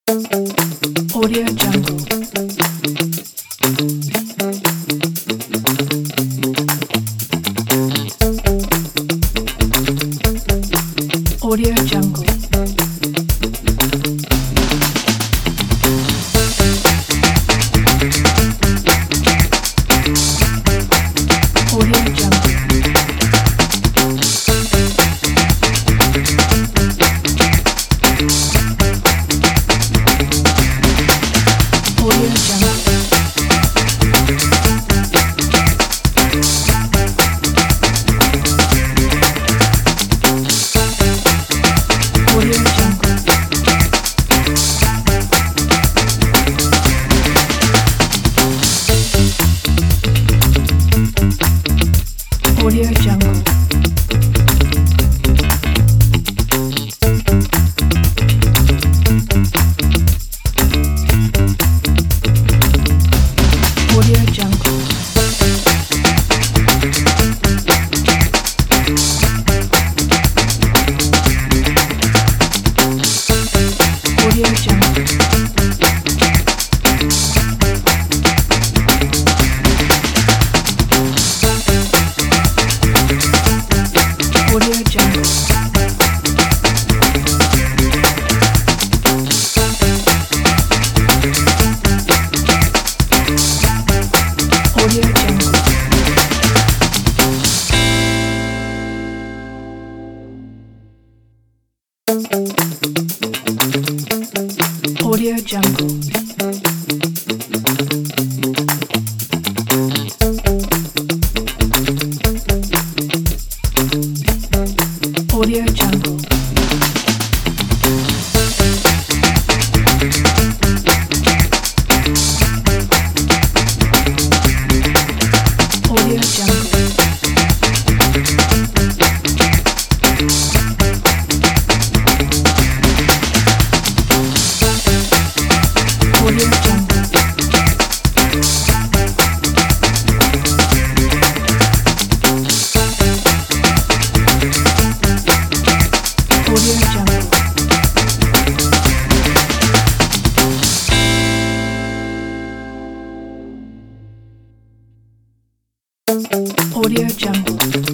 Audio Jungle. Audio Jungle. Audio Jungle. Audio Jungle. Audio Jungle. Audio Jungle. Audio Jungle. Audio Jungle. Audio Jungle. Audio Jungle. Audio Jungle. Audio Jungle. Audio Jungle. Audio Jungle. Audio Jungle. Audio Jungle.